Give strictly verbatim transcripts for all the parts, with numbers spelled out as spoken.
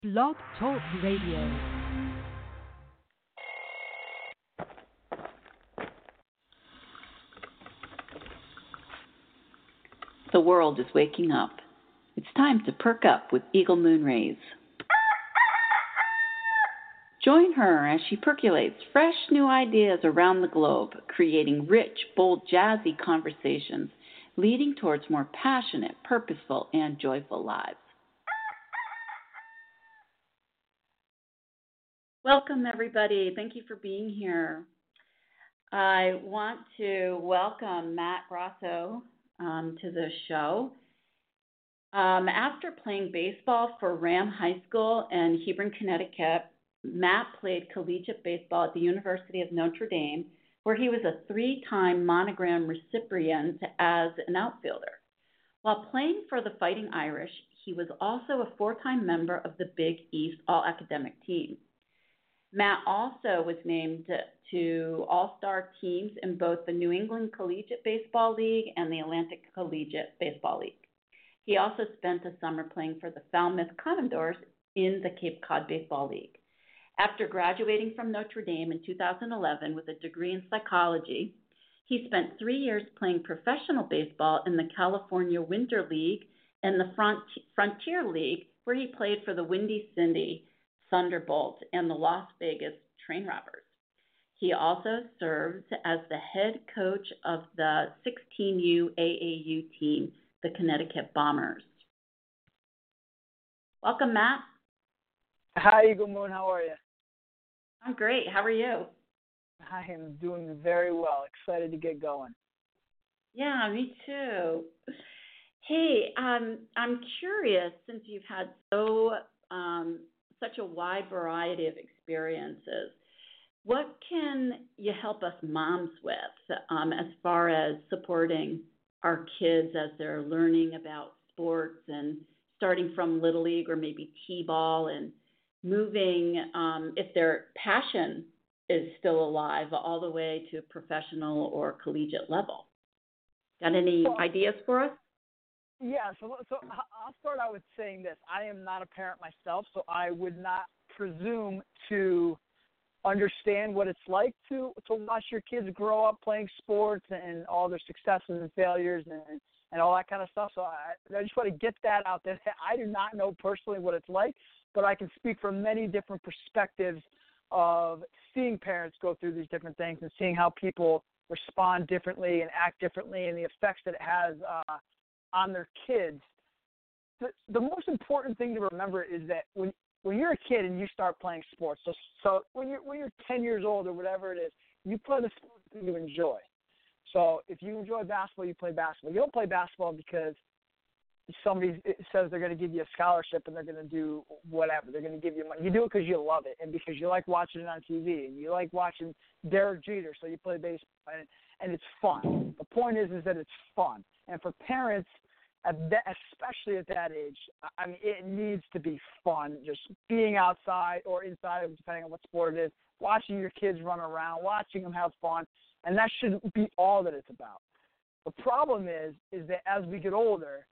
Blog Talk Radio. The world is waking up. It's time to perk up with Eagle Moon Rays. Join her as she percolates fresh new ideas around the globe, creating rich, bold, jazzy conversations, leading towards more passionate, purposeful, and joyful lives. Welcome, everybody. Thank you for being here. I want to welcome Matt Grosso um, to the show. Um, after playing baseball for Ram High School in Hebron, Connecticut, Matt played collegiate baseball at the University of Notre Dame, where he was a three-time monogram recipient as an outfielder. While playing for the Fighting Irish, he was also a four-time member of the Big East All-Academic Team. Matt also was named to all-star teams in both the New England Collegiate Baseball League and the Atlantic Collegiate Baseball League. He also spent a summer playing for the Falmouth Commodores in the Cape Cod Baseball League. After graduating from Notre Dame in two thousand eleven with a degree in psychology, he spent three years playing professional baseball in the California Winter League and the Frontier League, where he played for the Windy City Thunderbolts and the Las Vegas Train Robbers. He also serves as the head coach of the sixteen U A A U team, the Connecticut Bombers. Welcome, Matt. Hi, Eagle Moon. How are you? I'm great. How are you? I am doing very well. Excited to get going. Yeah, me too. Hey, um, I'm curious, since you've had so um, such a wide variety of experiences, what can you help us moms with um, as far as supporting our kids as they're learning about sports and starting from Little League or maybe T-ball and moving, um, if their passion is still alive, all the way to professional or collegiate level? Got any well, ideas for us? Yeah, so so I'll start out with saying this. I am not a parent myself, so I would not presume to understand what it's like to, to watch your kids grow up playing sports and all their successes and failures and, and all that kind of stuff. So I, I just want to get that out there. I do not know personally what it's like, but I can speak from many different perspectives of seeing parents go through these different things and seeing how people respond differently and act differently and the effects that it has uh, on their kids. The, the most important thing to remember is that when when you're a kid and you start playing sports, so so when you're when you're ten years old or whatever it is, you play the sport that you enjoy. So if you enjoy basketball, you play basketball. You don't play basketball because somebody says they're going to give you a scholarship and they're going to do whatever. They're going to give you money. You do it because you love it and because you like watching it on T V and you like watching Derek Jeter, so you play baseball and, and it's fun. The point is, is that it's fun. And for parents, at that, especially at that age, I mean, it needs to be fun. Just being outside or inside, depending on what sport it is, watching your kids run around, watching them have fun, and that shouldn't be all that it's about. The problem is, is that as we get older,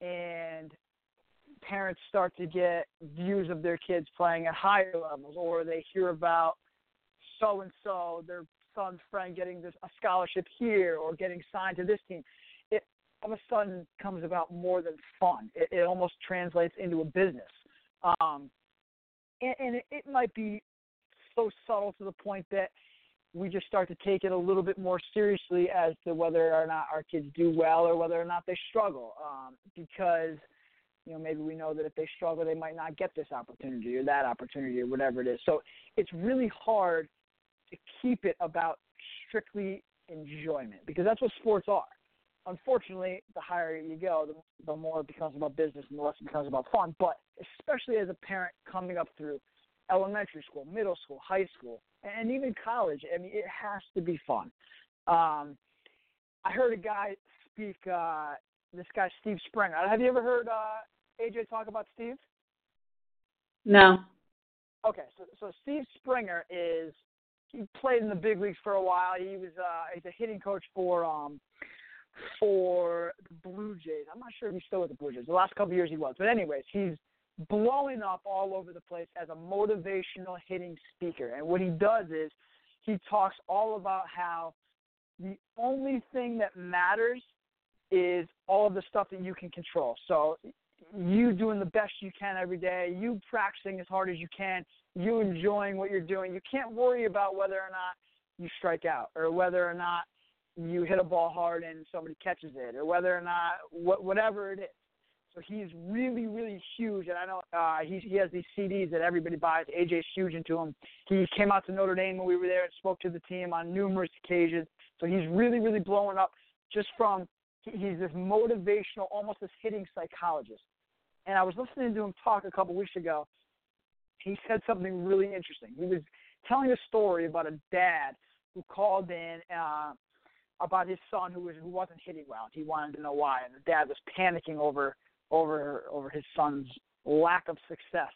and parents start to get views of their kids playing at higher levels, or they hear about so-and-so, their son's friend getting this, a scholarship here or getting signed to this team, it all of a sudden comes about more than fun. It, it almost translates into a business. Um, and and it, it might be so subtle to the point that we just start to take it a little bit more seriously as to whether or not our kids do well or whether or not they struggle. Um, because, you know, maybe we know that if they struggle, they might not get this opportunity or that opportunity or whatever it is. So it's really hard to keep it about strictly enjoyment because that's what sports are. Unfortunately, the higher you go, the, the more it becomes about business and the less it becomes about fun. But especially as a parent coming up through elementary school, middle school, high school, and even college, I mean, it has to be fun. Um, I heard a guy speak, uh, this guy, Steve Springer. Have you ever heard uh, A J talk about Steve? No. Okay, so, so Steve Springer is, he played in the big leagues for a while. He was uh, he's a hitting coach for um, for the Blue Jays. I'm not sure if he's still with the Blue Jays. The last couple of years he was. But anyways, he's blowing up all over the place as a motivational hitting speaker. And what he does is he talks all about how the only thing that matters is all of the stuff that you can control. So you doing the best you can every day, you practicing as hard as you can, you enjoying what you're doing. You can't worry about whether or not you strike out or whether or not you hit a ball hard and somebody catches it or whether or not wh- whatever it is. So he's really, really huge, and I know uh, he, he has these C Ds that everybody buys. A J's huge into him. He came out to Notre Dame when we were there and spoke to the team on numerous occasions. So he's really, really blowing up just from he, he's this motivational, almost this hitting psychologist. And I was listening to him talk a couple weeks ago. He said something really interesting. He was telling a story about a dad who called in uh, about his son who was who wasn't hitting well. He wanted to know why, and the dad was panicking over over over his son's lack of success.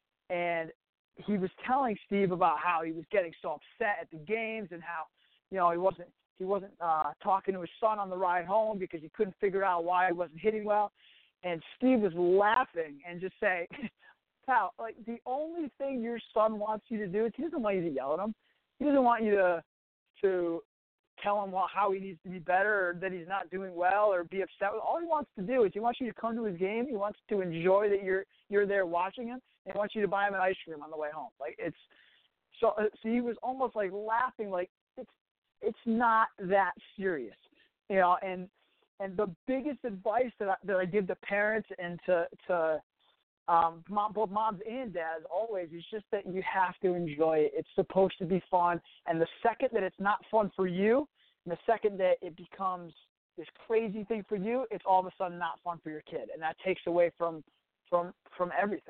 And he was telling Steve about how he was getting so upset at the games and how, you know, he wasn't he wasn't uh, talking to his son on the ride home because he couldn't figure out why he wasn't hitting well. And Steve was laughing and just saying, pal, like the only thing your son wants you to do is he doesn't want you to yell at him. He doesn't want you to to tell him well, how he needs to be better or that he's not doing well or be upset with. All he wants to do is he wants you to come to his game. He wants to enjoy that you're you're there watching him, and he wants you to buy him an ice cream on the way home. Like it's so. So he was almost like laughing, like it's it's not that serious, you know. And and the biggest advice that I, that I give to parents and to to um, mom, both moms and dads always is just that you have to enjoy it. It's supposed to be fun, and the second that it's not fun for you, and the second that it becomes this crazy thing for you, it's all of a sudden not fun for your kid, and that takes away from from from everything.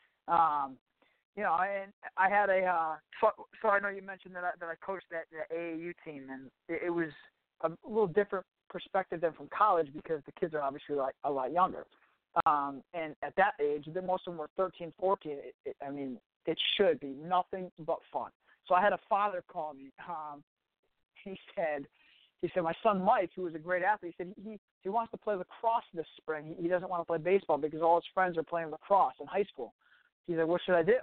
Um, you know, and I had a uh, so, so I know you mentioned that I, that I coached that, that A A U team, and it, it was a little different perspective than from college because the kids are obviously like a lot younger. Um, and at that age, most of them were thirteen, fourteen. It, it, I mean, it should be nothing but fun. So I had a father call me. Um, he said, he said, my son Mike, who was a great athlete, he said he he wants to play lacrosse this spring. He, he doesn't want to play baseball because all his friends are playing lacrosse in high school. He said, what should I do?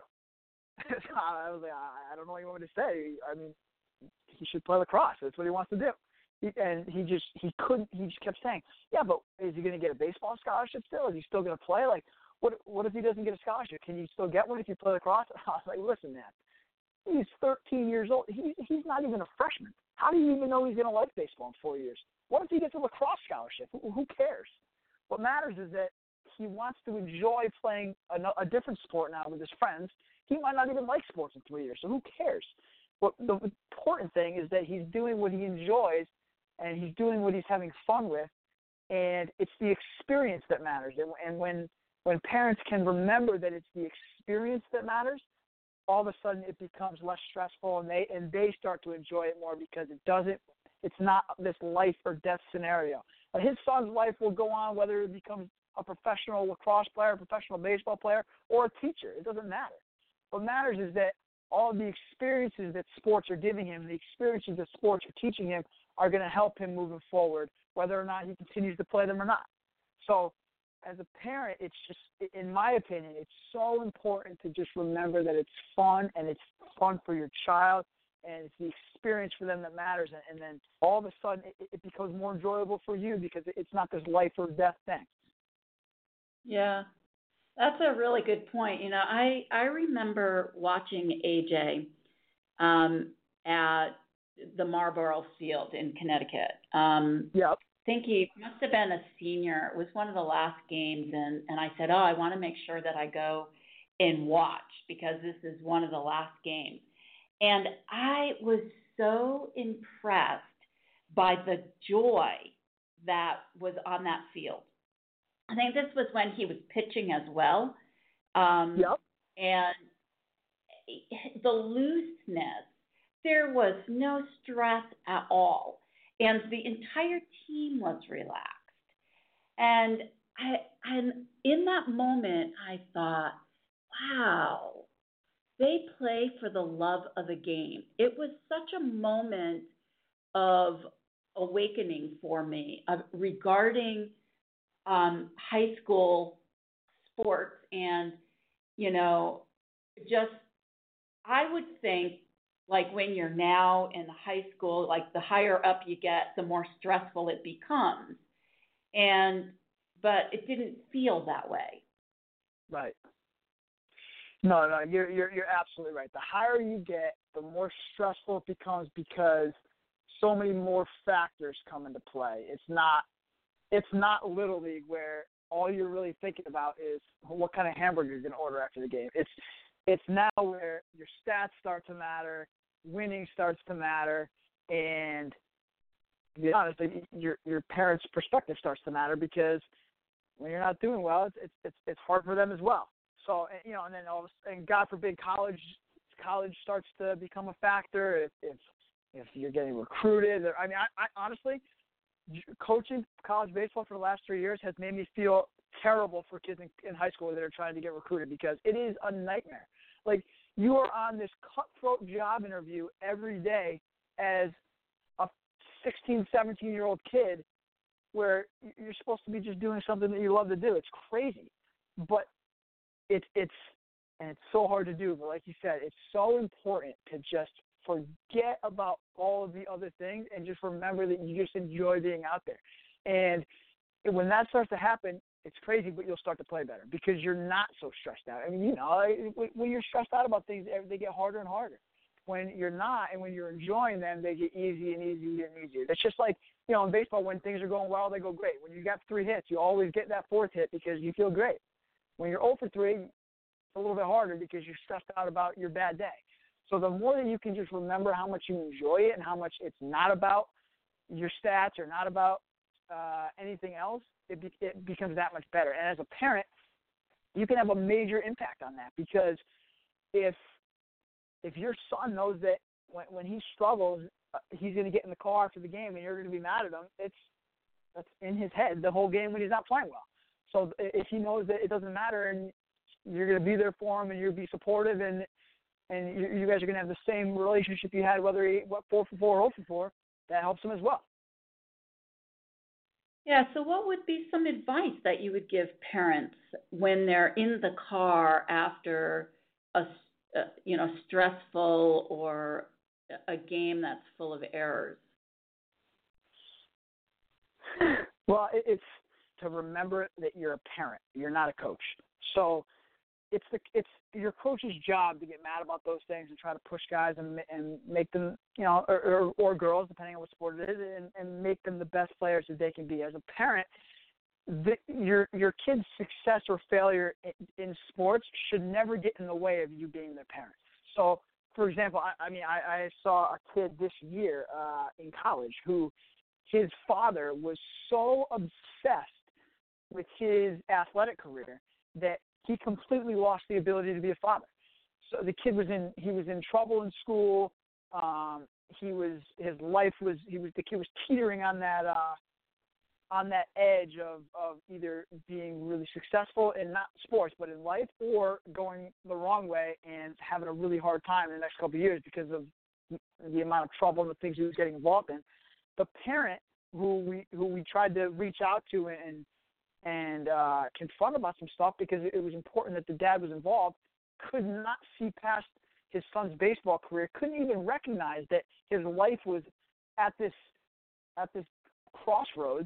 I was like, I, I don't know what you want me to say. I mean, he should play lacrosse. That's what he wants to do. He, and he just he couldn't. He just kept saying, "Yeah, but is he going to get a baseball scholarship still? Is he still going to play? Like, what what if he doesn't get a scholarship? Can you still get one if you play lacrosse?" I was like, "Listen, man, he's thirteen years old. He he's not even a freshman. How do you even know he's going to like baseball in four years? What if he gets a lacrosse scholarship? Who, who cares? What matters is that he wants to enjoy playing a, a different sport now with his friends. He might not even like sports in three years, so who cares? What the important thing is that he's doing what he enjoys." And he's doing what he's having fun with, and it's the experience that matters. And, and when when parents can remember that it's the experience that matters, all of a sudden it becomes less stressful, and they and they start to enjoy it more because it doesn't. It's not this life or death scenario. But his son's life will go on whether he becomes a professional lacrosse player, a professional baseball player, or a teacher. It doesn't matter. What matters is that all the experiences that sports are giving him, the experiences that sports are teaching him, are going to help him moving forward, whether or not he continues to play them or not. So as a parent, it's just, in my opinion, it's so important to just remember that it's fun, and it's fun for your child, and it's the experience for them that matters. And, and then all of a sudden it, it becomes more enjoyable for you because it's not this life or death thing. Yeah, that's a really good point. You know, I, I remember watching A J um, at the Marlboro Field in Connecticut. Um, yep. I think he must have been a senior. It was one of the last games, and, and I said, oh, I want to make sure that I go and watch because this is one of the last games. And I was so impressed by the joy that was on that field. I think this was when he was pitching as well. Um, yep. And the looseness, there was no stress at all. And the entire team was relaxed. And I, and in that moment, I thought, wow, they play for the love of the game. It was such a moment of awakening for me uh, regarding um, high school sports and you know, just I would think like when you're now in high school, like the higher up you get, the more stressful it becomes. And but it didn't feel that way. Right. No, no, you're you're you're absolutely right. The higher you get, the more stressful it becomes because so many more factors come into play. It's not it's not Little League where all you're really thinking about is what kind of hamburger you're going to order after the game. It's it's now where your stats start to matter, winning starts to matter, and to be honest, your your parents' perspective starts to matter because when you're not doing well, it's it's it's, it's hard for them as well. So, you know, and then all of a, and God forbid, college college starts to become a factor. If if, if you're getting recruited, I mean, I, I honestly, coaching college baseball for the last three years has made me feel terrible for kids in, in high school that are trying to get recruited because it is a nightmare. Like, you are on this cutthroat job interview every day as a sixteen, seventeen-year-old kid where you're supposed to be just doing something that you love to do. It's crazy. But it's, it's and it's so hard to do. But like you said, it's so important to just forget about all of the other things and just remember that you just enjoy being out there. And when that starts to happen, it's crazy, but you'll start to play better because you're not so stressed out. I mean, you know, when you're stressed out about things, they get harder and harder. When you're not and when you're enjoying them, they get easy and easier and easier. It's just like, you know, in baseball, when things are going well, they go great. When you got three hits, you always get that fourth hit because you feel great. When you're oh for three, it's a little bit harder because you're stressed out about your bad day. So the more that you can just remember how much you enjoy it and how much it's not about your stats or not about uh, anything else, it, be, it becomes that much better. And as a parent, you can have a major impact on that because if if your son knows that when, when he struggles, uh, he's going to get in the car after the game and you're going to be mad at him, it's that's in his head the whole game when he's not playing well. So if he knows that it doesn't matter and you're going to be there for him and you'll be supportive and and you, you guys are going to have the same relationship you had whether he what four for four or oh for four, that helps him as well. Yeah, so what would be some advice that you would give parents when they're in the car after a, a you know, stressful or a game that's full of errors? Well, it, it's to remember that you're a parent. You're not a coach. So it's the it's your coach's job to get mad about those things and try to push guys and and make them, you know, or, or, or girls, depending on what sport it is, and, and make them the best players that they can be. As a parent, the, your your kid's success or failure in, in sports should never get in the way of you being their parent. So, for example, I, I mean, I, I saw a kid this year uh, in college who his father was so obsessed with his athletic career that he completely lost the ability to be a father. So the kid was in he was in trouble in school. Um, he was his life was he was the kid was teetering on that uh, on that edge of, of either being really successful in not sports but in life or going the wrong way and having a really hard time in the next couple of years because of the amount of trouble and the things he was getting involved in. The parent who we who we tried to reach out to and and uh, confront about some stuff because it was important that the dad was involved, could not see past his son's baseball career, couldn't even recognize that his life was at this at this crossroads,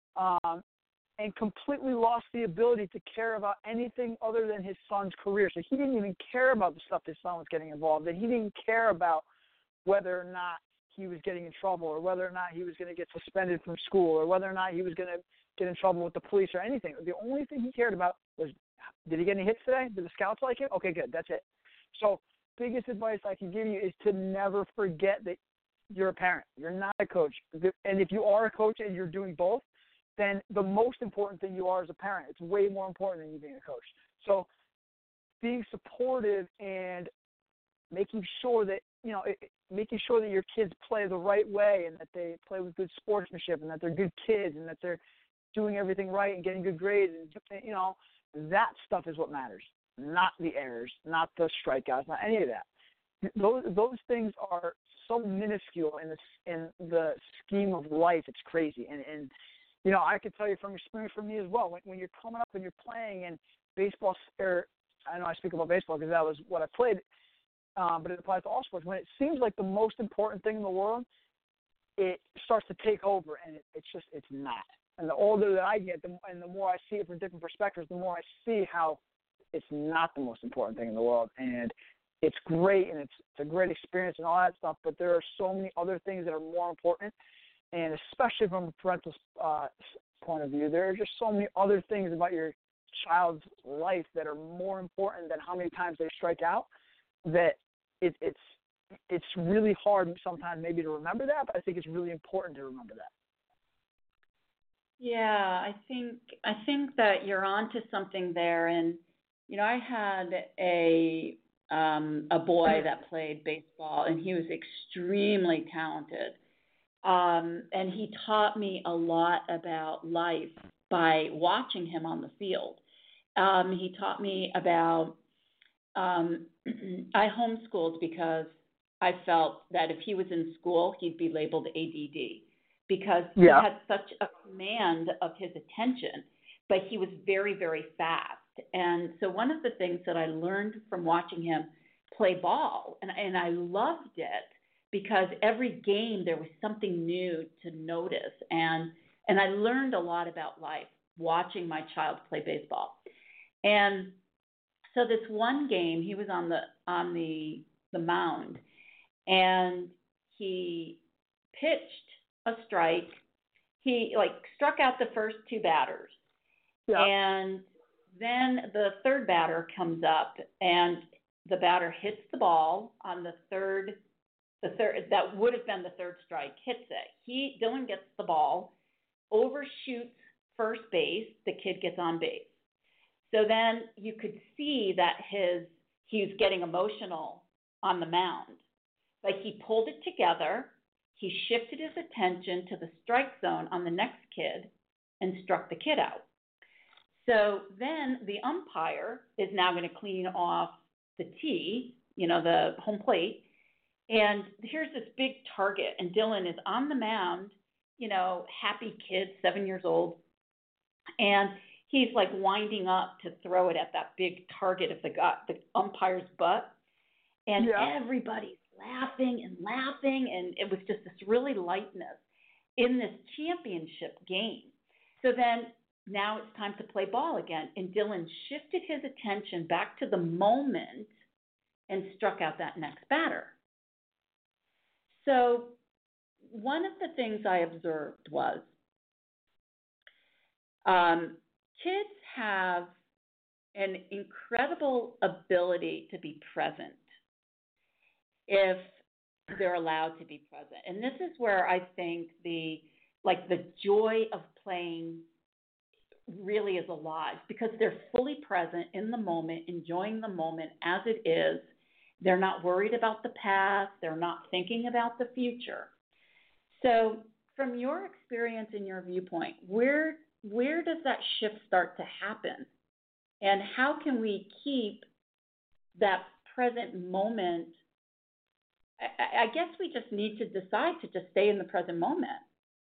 um, and completely lost the ability to care about anything other than his son's career. So he didn't even care about the stuff his son was getting involved in. He didn't care about whether or not he was getting in trouble or whether or not he was going to get suspended from school or whether or not he was going to get in trouble with the police or anything. The only thing he cared about was, did he get any hits today? Did the scouts like him? Okay, good. That's it. So biggest advice I can give you is to never forget that you're a parent. You're not a coach. And if you are a coach and you're doing both, then the most important thing you are as a parent. It's way more important than you being a coach. So being supportive and making sure that, you know, it, making sure that your kids play the right way and that they play with good sportsmanship and that they're good kids and that they're doing everything right and getting good grades and, you know, that stuff is what matters, not the errors, not the strikeouts, not any of that. Those those things are so minuscule in the in the scheme of life. It's crazy, and and you know I can tell you from experience from me as well. When when you're coming up and you're playing and baseball or I know I speak about baseball because that was what I played, um, but it applies to all sports. When it seems like the most important thing in the world, it starts to take over, and it, it's just it's not. And the older that I get, the, and the more I see it from different perspectives, the more I see how it's not the most important thing in the world. And it's great, and it's, it's a great experience and all that stuff, but there are so many other things that are more important, and especially from a parental uh, point of view, there are just so many other things about your child's life that are more important than how many times they strike out, that it, it's it's really hard sometimes maybe to remember that, but I think it's really important to remember that. Yeah, I think I think that you're onto something there. And you know, I had a um, a boy that played baseball, and he was extremely talented. Um, and he taught me a lot about life by watching him on the field. Um, he taught me about um, I homeschooled because I felt that if he was in school, he'd be labeled A D D because he Yeah. had such a command of his attention, but he was very, very fast. And so one of the things that I learned from watching him play ball, and, and I loved it because every game there was something new to notice. And, and I learned a lot about life watching my child play baseball. And so this one game, he was on the on the the mound, and he pitched a strike. He like struck out the first two batters, Yeah. and then the third batter comes up, and the batter hits the ball on the third. The third that would have been the third strike hits it. He Dylan gets the ball, overshoots first base. The kid gets on base. So then you could see that his he was getting emotional on the mound. But he pulled it together. He shifted his attention to the strike zone on the next kid and struck the kid out. So then the umpire is now going to clean off the tee, you know, the home plate. And here's this big target, and Dylan is on the mound, you know, happy kid, seven years old. And he's like winding up to throw it at that big target of the gut, the umpire's butt. And Yeah. everybody's laughing and laughing, and it was just this really lightness in this championship game. So then now it's time to play ball again, and Dylan shifted his attention back to the moment and struck out that next batter. So one of the things I observed was um, kids have an incredible ability to be present if they're allowed to be present. And this is where I think the like the joy of playing really is alive, because they're fully present in the moment, enjoying the moment as it is. They're not worried about the past. They're not thinking about the future. So from your experience and your viewpoint, where where does that shift start to happen? And how can we keep that present moment? I, I guess we just need to decide to just stay in the present moment.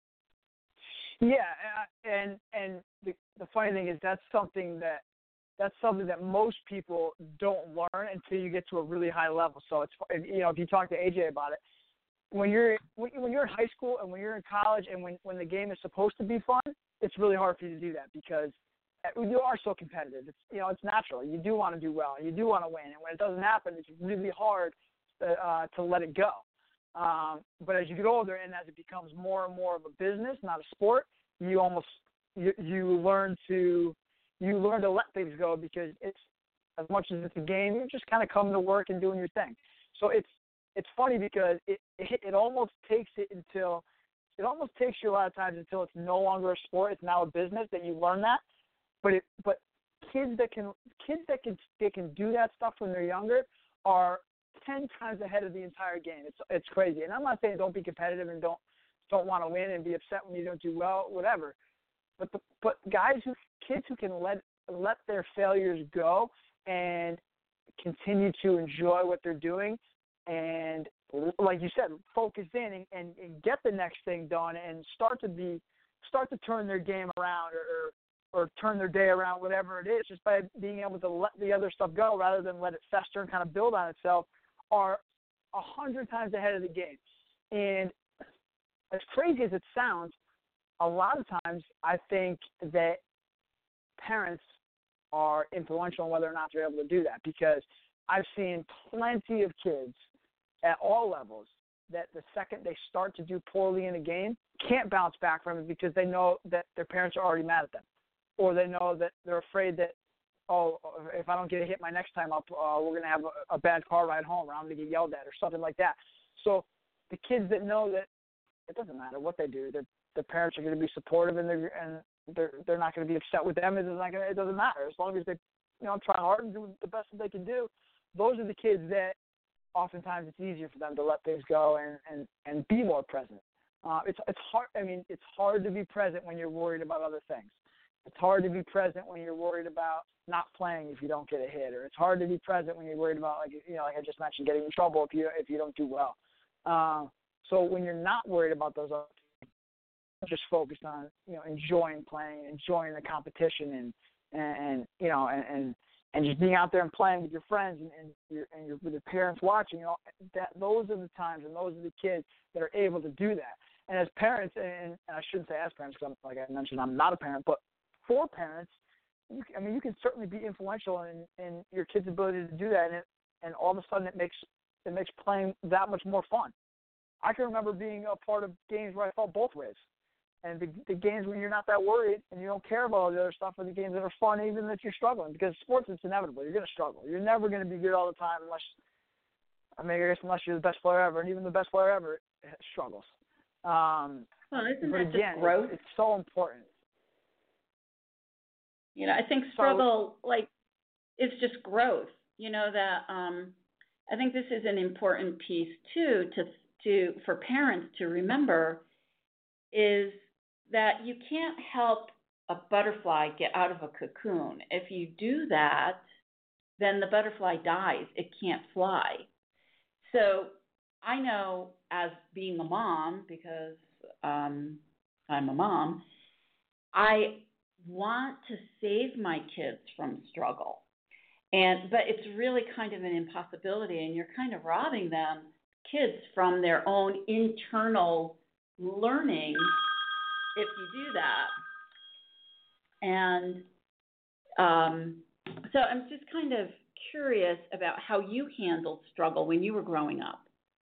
Yeah, and and the, the funny thing is that's something that that's something that most people don't learn until you get to a really high level. So it's, you know, if you talk to A J about it, when you're when you're in high school and when you're in college and when, when the game is supposed to be fun, it's really hard for you to do that because you are so competitive. It's, you know, it's natural. You do want to do well. You do want to win, and when it doesn't happen, it's really hard to, uh, to let it go. Um, but as you get older and as it becomes more and more of a business, not a sport, you almost you, you learn to you learn to let things go because it's as much as it's a game, you're just kind of coming to work and doing your thing. So it's it's funny because it it, it almost takes it until it almost takes you a lot of times until it's no longer a sport, it's now a business that you learn that. But it but kids that can kids that can they can do that stuff when they're younger are ten times ahead of the entire game. It's it's crazy. And I'm not saying don't be competitive and don't don't want to win and be upset when you don't do well, whatever. But the, but guys who kids who can let let their failures go and continue to enjoy what they're doing and, like you said, focus in and, and, and get the next thing done and start to be start to turn their game around or, or or turn their day around, whatever it is, just by being able to let the other stuff go rather than let it fester and kind of build on itself, are a hundred times ahead of the game. And as crazy as it sounds, a lot of times I think that parents are influential in whether or not they're able to do that, because I've seen plenty of kids at all levels that the second they start to do poorly in a game can't bounce back from it because they know that their parents are already mad at them, or they know that they're afraid that, oh, if I don't get a hit my next time up, uh, we're going to have a, a bad car ride home, or I'm going to get yelled at, or something like that. So the kids that know that it doesn't matter what they do, the parents are going to be supportive, and they're and they're they're not going to be upset with them. It's not going to, it doesn't matter as long as they, you know, try hard and do the best that they can do. Those are the kids that oftentimes it's easier for them to let things go and and, and be more present. Uh, it's it's hard. I mean, it's hard to be present when you're worried about other things. It's hard to be present when you're worried about not playing if you don't get a hit, or it's hard to be present when you're worried about, like, you know, like I just mentioned, getting in trouble if you if you don't do well. Uh, so when you're not worried about those other things, just focused on, you know, enjoying playing, enjoying the competition, and and, and you know, and, and and just being out there and playing with your friends and and, your, and your, with your parents watching, you know, that those are the times and those are the kids that are able to do that. And as parents, and, and I shouldn't say as parents because, like I mentioned, I'm not a parent, but for parents, you, I mean, you can certainly be influential in, in your kid's ability to do that, and it, and all of a sudden it makes it makes playing that much more fun. I can remember being a part of games where I felt both ways, and the, the games when you're not that worried and you don't care about all the other stuff, are the games that are fun even if you're struggling, because sports, it's inevitable. You're going to struggle. You're never going to be good all the time unless, I mean, I guess unless you're the best player ever, and even the best player ever struggles. Um, well, isn't but that again, just growth? It's, it's so important. You know, I think struggle, so, like, it's just growth. You know, that um, I think this is an important piece too to to for parents to remember, is that you can't help a butterfly get out of a cocoon. If you do that, then the butterfly dies. It can't fly. So I know, as being a mom, because um, I'm a mom, I want to save my kids from struggle. And but it's really kind of an impossibility, and you're kind of robbing them, kids, from their own internal learning if you do that. And um, so I'm just kind of curious about how you handled struggle when you were growing up.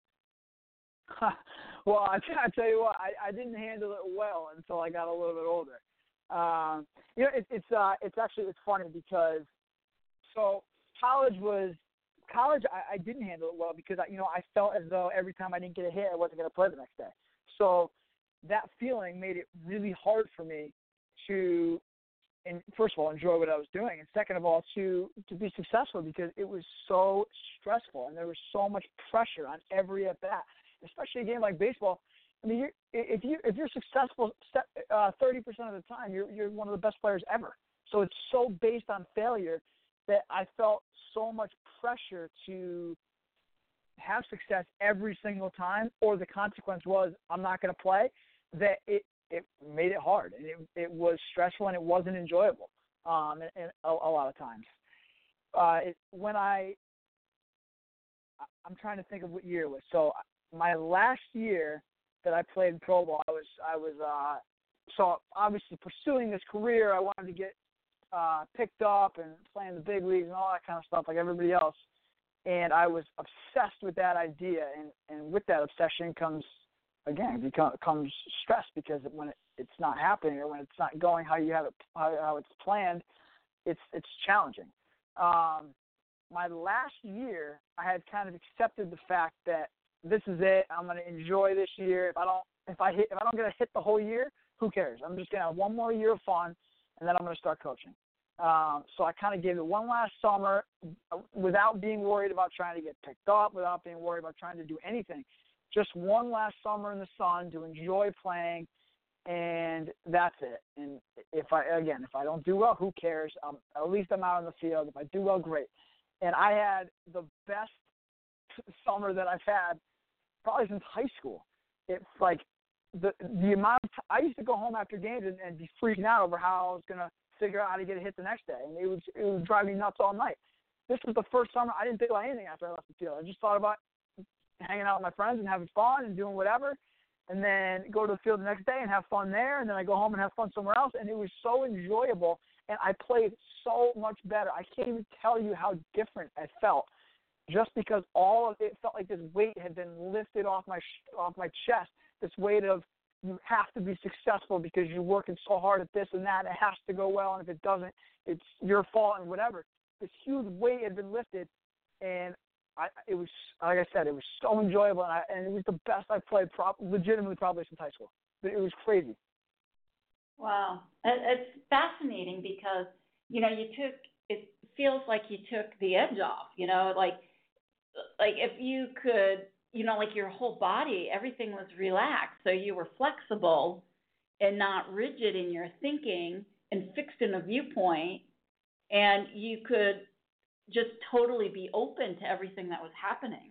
Well, I, I tell you what, I, I didn't handle it well until I got a little bit older. Um, you know, it, it's uh, it's actually it's funny because so college was college. I, I didn't handle it well because I, you know, I felt as though every time I didn't get a hit, I wasn't going to play the next day. So that feeling made it really hard for me to, and first of all, enjoy what I was doing, and second of all, to to be successful, because it was so stressful and there was so much pressure on every at bat. Especially a game like baseball. I mean, you're, if you if you're successful uh, thirty percent of the time, you're you're one of the best players ever. So it's so based on failure that I felt so much pressure to have success every single time, or the consequence was I'm not going to play. That it it made it hard, and it it was stressful, and it wasn't enjoyable. Um, and, and a, a lot of times, uh, it, when I I'm trying to think of what year it was. So. My last year that I played pro ball, I was I was uh, so obviously pursuing this career. I wanted to get uh, picked up and play in the big leagues and all that kind of stuff like everybody else. And I was obsessed with that idea. And, and with that obsession comes, again, become, comes stress, because when it, it's not happening, or when it's not going how you have it, how, how it's planned, it's it's challenging. Um, my last year, I had kind of accepted the fact that this is it. I'm going to enjoy this year. If I don't, if I hit, if I don't get a hit the whole year, who cares? I'm just going to have one more year of fun, and then I'm going to start coaching. Um, so I kind of gave it one last summer without being worried about trying to get picked up, without being worried about trying to do anything. Just one last summer in the sun to enjoy playing, and that's it. And if I, again, if I don't do well, who cares? Um, at least I'm out on the field. If I do well, great. And I had the best summer that I've had probably since high school. It's like the the amount of t- I used to go home after games and, and be freaking out over how I was going to figure out how to get a hit the next day, and it was it would drive me nuts all night. This was the first summer I didn't think about anything after I left the field. I just thought about hanging out with my friends and having fun and doing whatever, and then go to the field the next day and have fun there, and then I go home and have fun somewhere else, and it was so enjoyable, and I played so much better. I can't even tell you how different I felt, just because all of it felt like this weight had been lifted off my off my chest, this weight of you have to be successful because you're working so hard at this and that, and it has to go well, and if it doesn't, it's your fault and whatever. This huge weight had been lifted, and I, it was, like I said, it was so enjoyable, and, I, and it was the best I've played pro- legitimately probably since high school. It was crazy. Wow. It's fascinating because, you know, you took, it feels like you took the edge off, you know, like, like if you could, you know, like your whole body, everything was relaxed. So you were flexible and not rigid in your thinking and fixed in a viewpoint. And you could just totally be open to everything that was happening.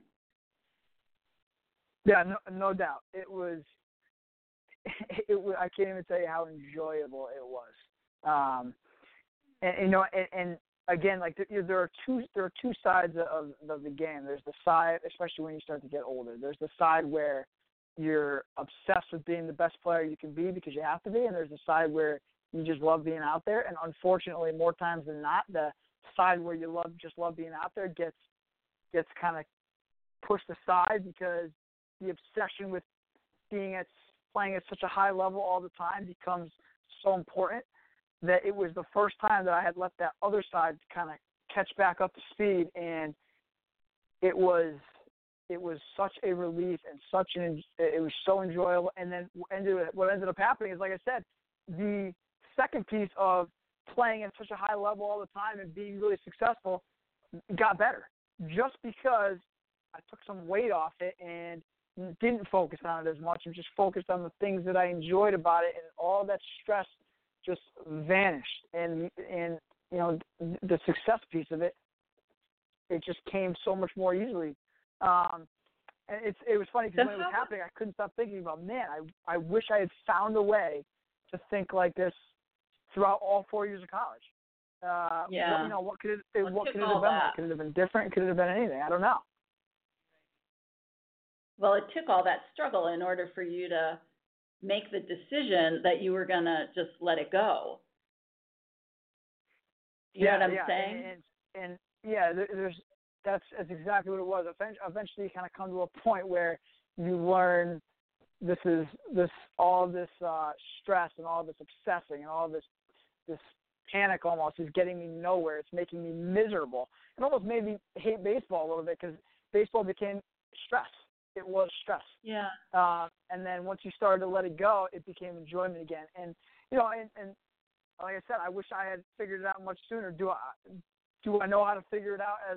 Yeah, no, no doubt. It was, it was, I can't even tell you how enjoyable it was. Um, and, you know, and, and again, like there, there are two, there are two sides of, of the game. There's the side, especially when you start to get older, there's the side where you're obsessed with being the best player you can be because you have to be. And there's the side where you just love being out there. And unfortunately, more times than not, the side where you love, just love being out there gets, gets kind of pushed aside because the obsession with being at, playing at such a high level all the time becomes so important that it was the first time that I had let that other side kind of catch back up to speed, and it was it was such a relief and such an it was so enjoyable. And then ended, what ended up happening is, like I said, the second piece of playing at such a high level all the time and being really successful got better just because I took some weight off it and didn't focus on it as much and just focused on the things that I enjoyed about it, and all that stress just vanished. And, and you know, the success piece of it, it just came so much more easily. Um, and it's, it was funny because when it was happening, I couldn't stop thinking about, man, I, I wish I had found a way to think like this throughout all four years of college. Uh, yeah. What, you know, what could it, it well, what could it have have been that. like? Could it have been different? Could it have been anything? I don't know. Well, it took all that struggle in order for you to make the decision that you were going to just let it go. You yeah, know what I'm yeah. saying? And, and, and yeah, there, there's that's, that's exactly what it was. Eventually, you kind of come to a point where you learn this is this all this uh, stress and all this obsessing and all this this panic almost is getting me nowhere. It's making me miserable. It almost made me hate baseball a little bit because baseball became stress. It was stress. Yeah. Uh, and then once you started to let it go, it became enjoyment again. And, you know, and, and like I said, I wish I had figured it out much sooner. Do I, do I know how to figure it out as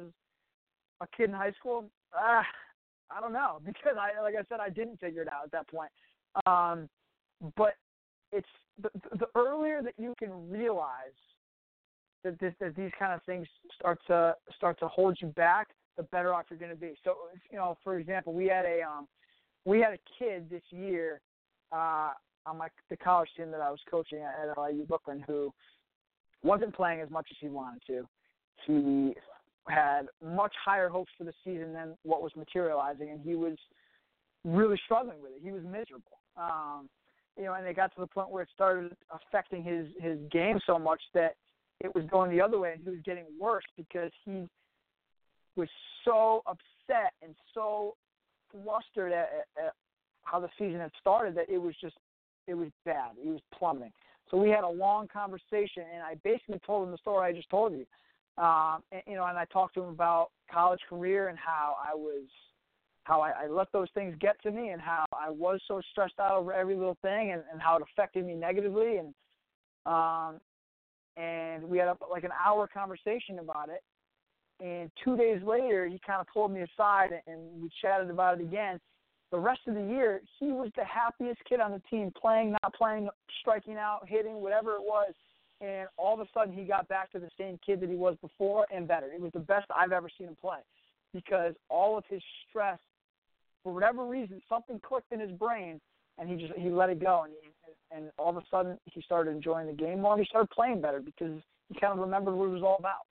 a kid in high school? Uh, I don't know because, I, like I said, I didn't figure it out at that point. Um, but it's the, the earlier that you can realize that, this, that these kind of things start to start to hold you back, the better off you're going to be. So, you know, for example, we had a um, we had a kid this year uh, on my the college team that I was coaching at, at L I U Brooklyn who wasn't playing as much as he wanted to. He had much higher hopes for the season than what was materializing, and he was really struggling with it. He was miserable. Um, you know, and it got to the point where it started affecting his, his game so much that it was going the other way, and he was getting worse because he was so upset and so flustered at, at how the season had started that it was just, it was bad. He was plummeting. So we had a long conversation, and I basically told him the story I just told you. Um, and, you know, and I talked to him about college career and how I was, how I, I let those things get to me and how I was so stressed out over every little thing and, and how it affected me negatively. And, um, and we had a, like an hour conversation about it. And two days later, he kind of pulled me aside and we chatted about it again. The rest of the year, he was the happiest kid on the team, playing, not playing, striking out, hitting, whatever it was. And all of a sudden, he got back to the same kid that he was before and better. It was the best I've ever seen him play because all of his stress, for whatever reason, something clicked in his brain, and he just he let it go. And, he, And all of a sudden, he started enjoying the game more. He started playing better because he kind of remembered what it was all about.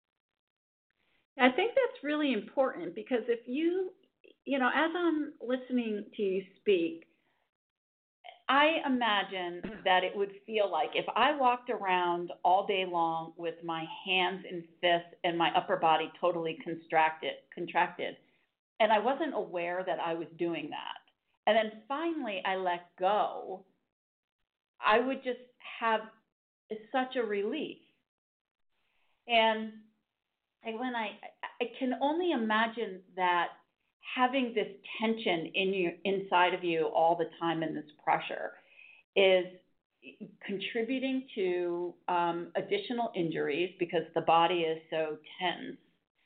I think that's really important because if you, you know, as I'm listening to you speak, I imagine that it would feel like if I walked around all day long with my hands and fists and my upper body totally contracted, contracted, and I wasn't aware that I was doing that, and then finally I let go, I would just have such a relief. And when I, I can only imagine that having this tension in you, inside of you all the time and this pressure is contributing to um, additional injuries because the body is so tense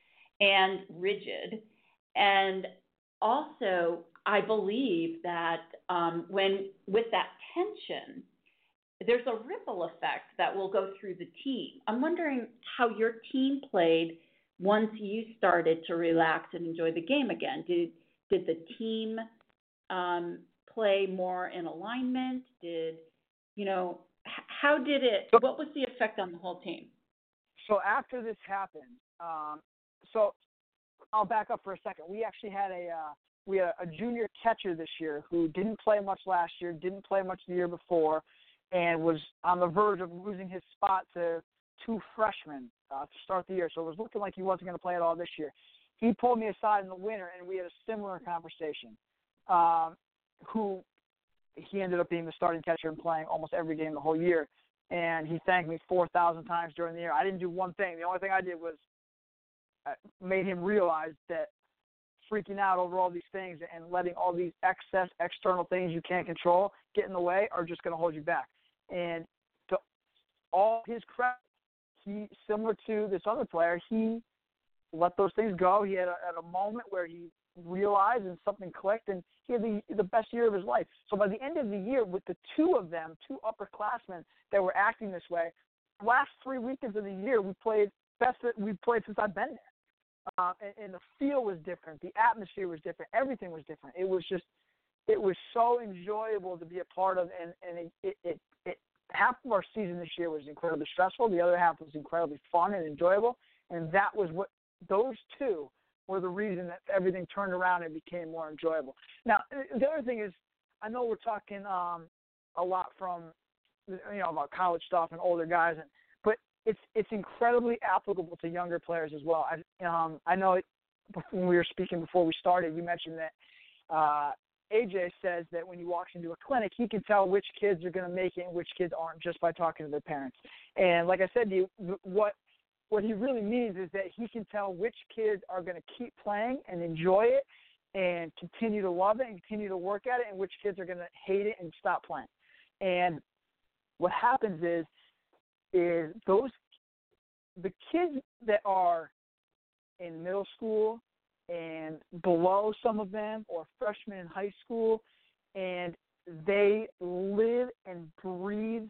and rigid. And also, I believe that um, when with that tension, there's a ripple effect that will go through the team. I'm wondering how your team played once you started to relax and enjoy the game again. Did did the team um, play more in alignment? Did, you know, how did it, what was the effect on the whole team? So after this happened, um, so I'll back up for a second. We actually had a, uh, we had a junior catcher this year who didn't play much last year, didn't play much the year before, and was on the verge of losing his spot to two freshmen uh, to start the year. So it was looking like he wasn't going to play at all this year. He pulled me aside in the winter, and we had a similar conversation. Um, who he ended up being the starting catcher and playing almost every game the whole year. And he thanked me four thousand times during the year. I didn't do one thing. The only thing I did was I made him realize that freaking out over all these things and letting all these excess external things you can't control get in the way are just going to hold you back. And to all his credit, he, similar to this other player, he let those things go. He had a, at a moment where he realized and something clicked, and he had the, the best year of his life. So by the end of the year, with the two of them, two upperclassmen that were acting this way, the last three weekends of the year, we played best that we've played since I've been there. Uh, and, and the feel was different. The atmosphere was different. Everything was different. It was just, it was so enjoyable to be a part of, and, and it, it, it, it half of our season this year was incredibly stressful. The other half was incredibly fun and enjoyable, and that was what, those two were the reason that everything turned around and became more enjoyable. Now, the other thing is, I know we're talking um, a lot from, you know, about college stuff and older guys, and but it's it's incredibly applicable to younger players as well. I um I know it, when we were speaking before we started, you mentioned that uh, A J says that when he walks into a clinic, he can tell which kids are going to make it and which kids aren't just by talking to their parents. And like I said to you, what what he really means is that he can tell which kids are going to keep playing and enjoy it and continue to love it and continue to work at it, and which kids are going to hate it and stop playing. And what happens is, is those the kids that are in middle school and below, some of them, or freshmen in high school, and they live and breathe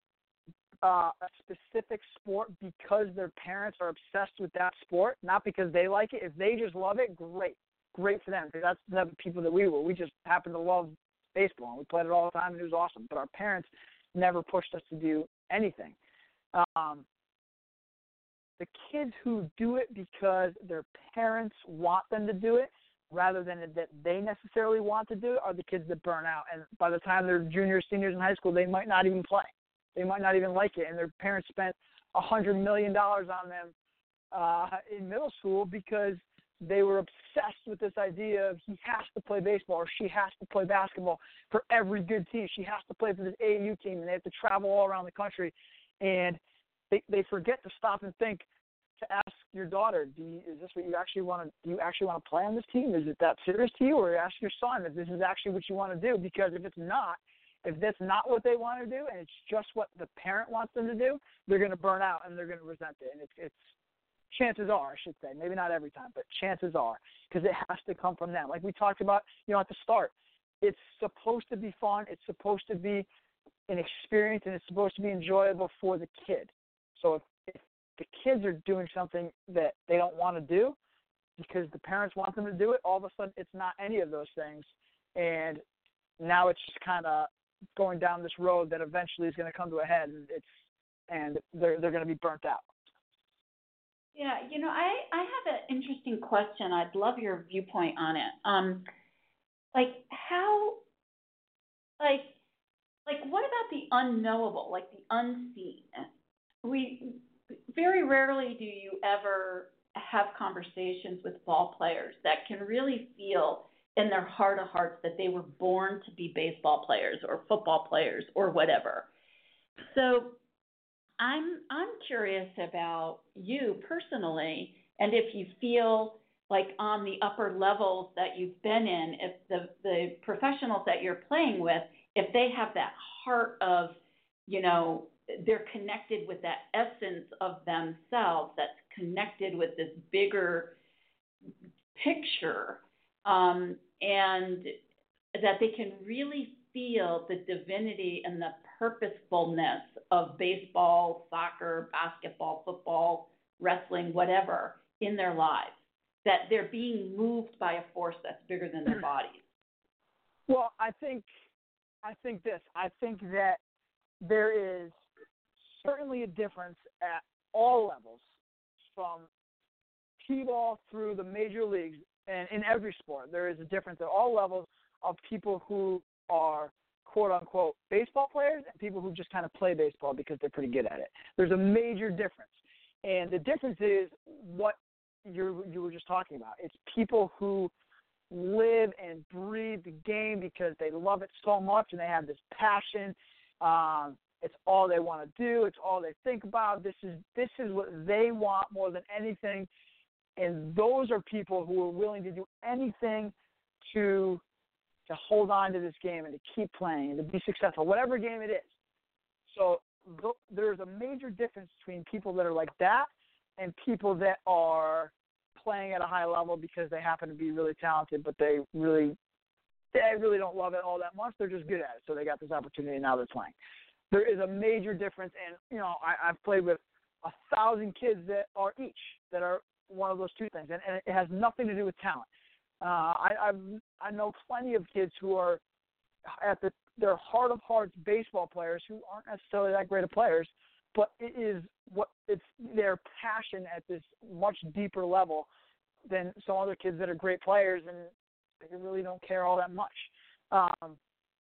uh, a specific sport because their parents are obsessed with that sport, not because they like it. If they just love it, great. Great for them, because that's the type of people that we were. We just happen to love baseball, and we played it all the time, and it was awesome. But our parents never pushed us to do anything. Um, the kids who do it because their parents want them to do it rather than that they necessarily want to do it are the kids that burn out. And by the time they're juniors, seniors in high school, they might not even play. They might not even like it, and their parents spent one hundred million dollars on them uh, in middle school because they were obsessed with this idea of he has to play baseball or she has to play basketball for every good team. She has to play for this A A U team, and they have to travel all around the country. And they they forget to stop and think, to ask your daughter, do you, is this what you actually want to, do you actually want to play on this team? Is it that serious to you? Or ask your son if this is actually what you want to do. Because if it's not, if that's not what they want to do and it's just what the parent wants them to do, they're going to burn out and they're going to resent it. And it's, it's chances are, I should say, maybe not every time, but chances are, because it has to come from them. Like we talked about, you know, at the start, it's supposed to be fun. It's supposed to be an experience, and it's supposed to be enjoyable for the kid. So if, if the kids are doing something that they don't want to do because the parents want them to do it, all of a sudden it's not any of those things. And now it's just kind of going down this road that eventually is going to come to a head, and it's and they're they're going to be burnt out. Yeah, you know, I, I have an interesting question. I'd love your viewpoint on it. Um, like how, like, like what about the unknowable, like the unseen? We very rarely do you ever have conversations with ball players that can really feel in their heart of hearts that they were born to be baseball players or football players or whatever. So I'm I'm curious about you personally, and if you feel like on the upper levels that you've been in, if the the professionals that you're playing with, if they have that heart of, you know, they're connected with that essence of themselves that's connected with this bigger picture, um, and that they can really feel the divinity and the purposefulness of baseball, soccer, basketball, football, wrestling, whatever, in their lives, that they're being moved by a force that's bigger than their bodies. Well, I think I think this. I think that there is certainly a difference at all levels, from T-ball through the major leagues, and in every sport. There is a difference at all levels of people who are quote-unquote baseball players and people who just kind of play baseball because they're pretty good at it. There's a major difference. And the difference is what you you were just talking about. It's people who live and breathe the game because they love it so much and they have this passion. Um, it's all they want to do. It's all they think about. This is this is what they want more than anything. And those are people who are willing to do anything to to hold on to this game and to keep playing and to be successful, whatever game it is. So th- there's a major difference between people that are like that and people that are playing at a high level because they happen to be really talented, but they really they really don't love it all that much. They're just good at it, so they got this opportunity and now they're playing. There is a major difference, and you know I, I've played with a thousand kids that are each that are one of those two things, and, and it has nothing to do with talent. Uh, I I've, I know plenty of kids who are at the, their heart of hearts baseball players who aren't necessarily that great of players, but it is what it's their passion at this much deeper level than some other kids that are great players and they really don't care all that much. Um,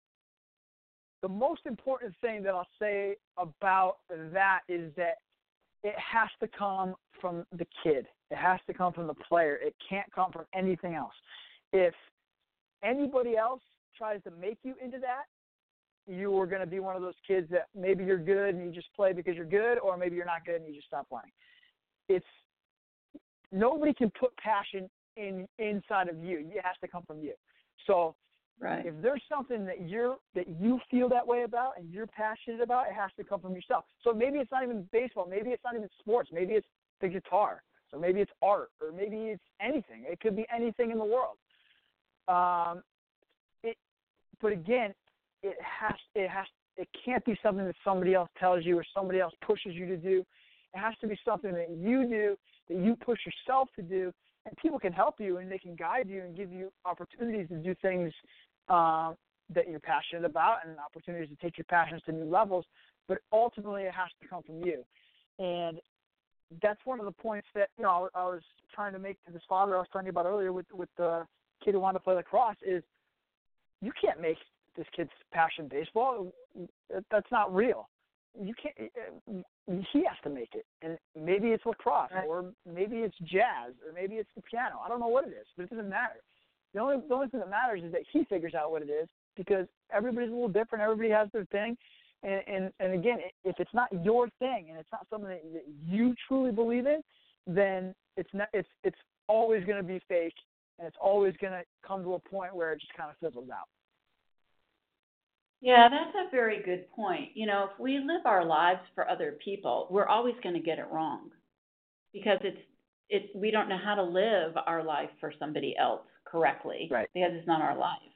the most important thing that I'll say about that is that it has to come from the kid. It has to come from the player. It can't come from anything else. If anybody else tries to make you into that, you are going to be one of those kids that maybe you're good and you just play because you're good, or maybe you're not good and you just stop playing. It's nobody can put passion in inside of you. It has to come from you. So right. If there's something that you're that you feel that way about and you're passionate about, it has to come from yourself. So maybe it's not even baseball. Maybe it's not even sports. Maybe it's the guitar. Or maybe it's art. Or maybe it's anything. It could be anything in the world. Um, it, but again, it has it has it can't be something that somebody else tells you or somebody else pushes you to do. It has to be something that you do, that you push yourself to do, and people can help you and they can guide you and give you opportunities to do things uh, that you're passionate about and opportunities to take your passions to new levels. But ultimately, it has to come from you. And that's one of the points that you know I was trying to make to this father I was telling you about earlier with with the kid who wanted to play lacrosse is you can't make this kid's passion baseball. That's not real. You can't. He has to make it, and maybe it's lacrosse, right. Or maybe it's jazz, or maybe it's the piano. I don't know what it is, but it doesn't matter. The only the only thing that matters is that he figures out what it is, because everybody's a little different. Everybody has their thing, and and, and again, if it's not your thing and it's not something that, that you truly believe in, then it's not. It's it's always going to be fake, and it's always going to come to a point where it just kind of fizzles out. Yeah, that's a very good point. You know, if we live our lives for other people, we're always going to get it wrong, because it's it's we don't know how to live our life for somebody else correctly, right? Because it's not our life.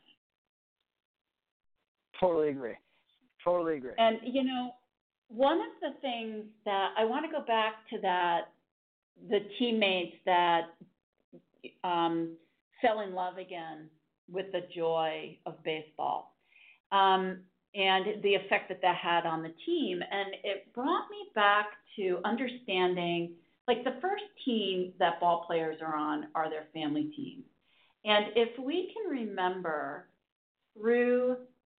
Totally agree. Totally agree. And you know, one of the things that I want to go back to that the teammates that um, fell in love again with the joy of baseball. Um, and the effect that that had on the team. And it brought me back to understanding, like, the first team that ball players are on are their family teams. And if we can remember through,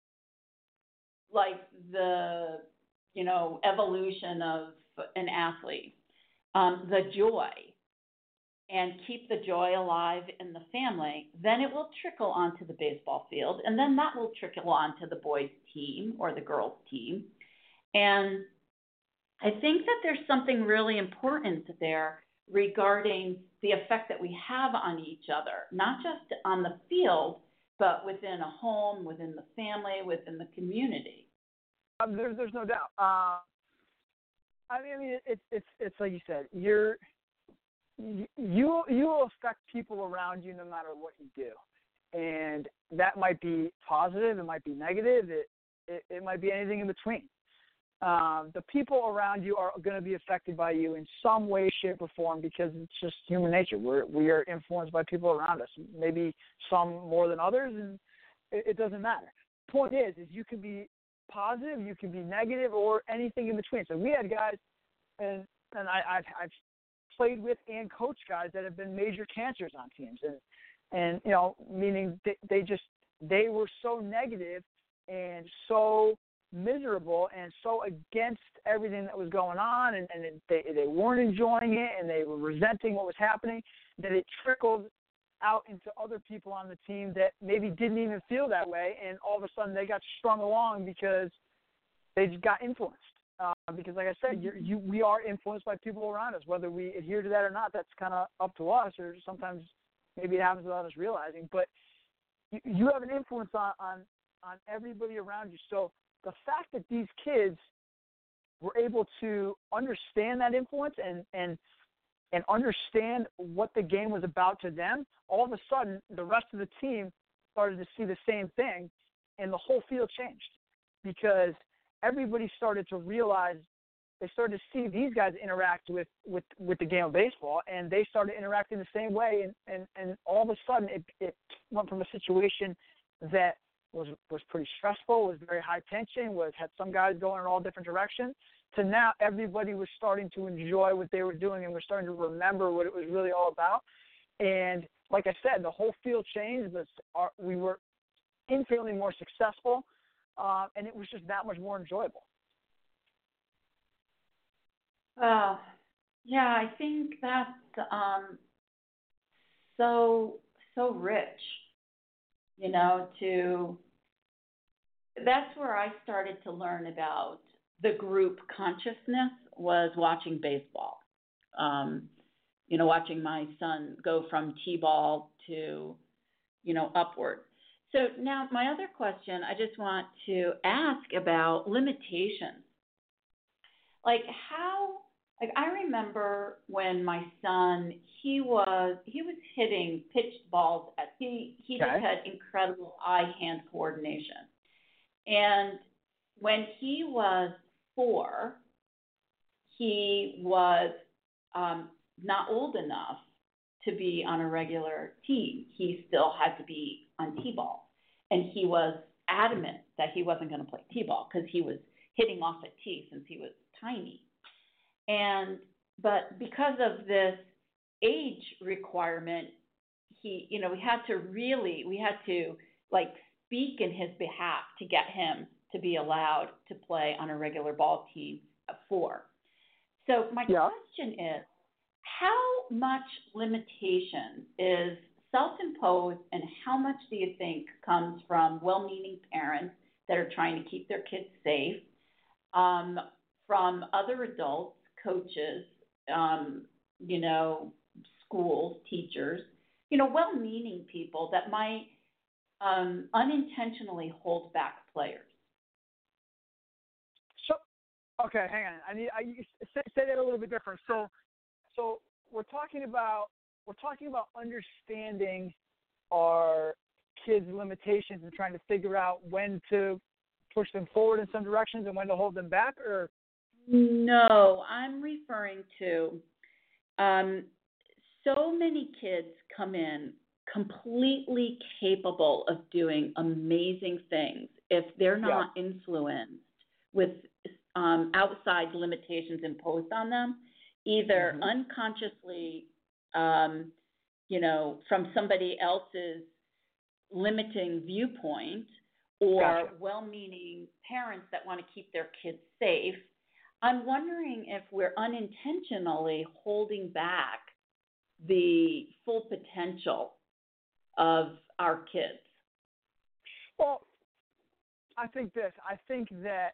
like, the, you know, evolution of an athlete, um, the joy, and keep the joy alive in the family, then it will trickle onto the baseball field, and then that will trickle onto the boys' team or the girls' team. And I think that there's something really important there regarding the effect that we have on each other, not just on the field, but within a home, within the family, within the community. Um, there's there's no doubt. Uh, I mean, I mean, it's it's it's like you said, you're you you you will affect people around you no matter what you do, and that might be positive, it might be negative, it it, it might be anything in between. Um, the people around you are going to be affected by you in some way, shape, or form because it's just human nature. We're we are influenced by people around us. Maybe some more than others, and it, it doesn't matter. The point is, is you can be positive, you can be negative, or anything in between. So we had guys, and and I, I've I've played with and coached guys that have been major cancers on teams, and and you know, meaning they, they just they were so negative and so miserable and so against everything that was going on, and, and it, they they weren't enjoying it, and they were resenting what was happening, that it trickled out into other people on the team that maybe didn't even feel that way, and all of a sudden they got strung along because they just got influenced. Uh, because, like I said, you, you, we are influenced by people around us. Whether we adhere to that or not, that's kind of up to us, or sometimes maybe it happens without us realizing. But you, you have an influence on, on, on everybody around you. So the fact that these kids were able to understand that influence and, and, and understand what the game was about to them, all of a sudden the rest of the team started to see the same thing, and the whole field changed because everybody started to realize, they started to see these guys interact with, with, with the game of baseball, and they started interacting the same way, and, and, and all of a sudden it, it went from a situation that was was pretty stressful, was very high tension, was had some guys going in all different directions, to now everybody was starting to enjoy what they were doing and was starting to remember what it was really all about. And like I said, the whole field changed, but our, we were infinitely more successful, uh, and it was just that much more enjoyable. Uh, yeah, I think that's um, so so rich. You know, to that's where I started to learn about the group consciousness, was watching baseball. Um, you know, watching my son go from T-ball to, you know, upward. So now my other question, I just want to ask about limitations. Like how, like I remember when my son, he was, he was hitting pitched balls at, he, he Okay. just had incredible eye-hand coordination. And when he was four, he was um, not old enough to be on a regular team. He still had to be on T-ball. And he was adamant that he wasn't going to play T-ball because he was hitting off a tee since he was tiny. And, but because of this age requirement, he, you know, we had to really, we had to like speak in his behalf to get him to be allowed to play on a regular ball team at four. So my yeah. question is, how much limitation is self-imposed, and how much do you think comes from well-meaning parents that are trying to keep their kids safe, um, from other adults, coaches, um, you know, schools, teachers, you know, well-meaning people that might um, unintentionally hold back players? So, okay, hang on. I need I say, say that a little bit different. So, so we're talking about we're talking about understanding our kids' limitations and trying to figure out when to push them forward in some directions and when to hold them back, or no, I'm referring to um, so many kids come in completely capable of doing amazing things if they're not yeah. influenced with um, outside limitations imposed on them, either mm-hmm. unconsciously, um, you know, from somebody else's limiting viewpoint, or gotcha. well-meaning parents that want to keep their kids safe. I'm wondering if we're unintentionally holding back the full potential of our kids. Well, I think this. I think that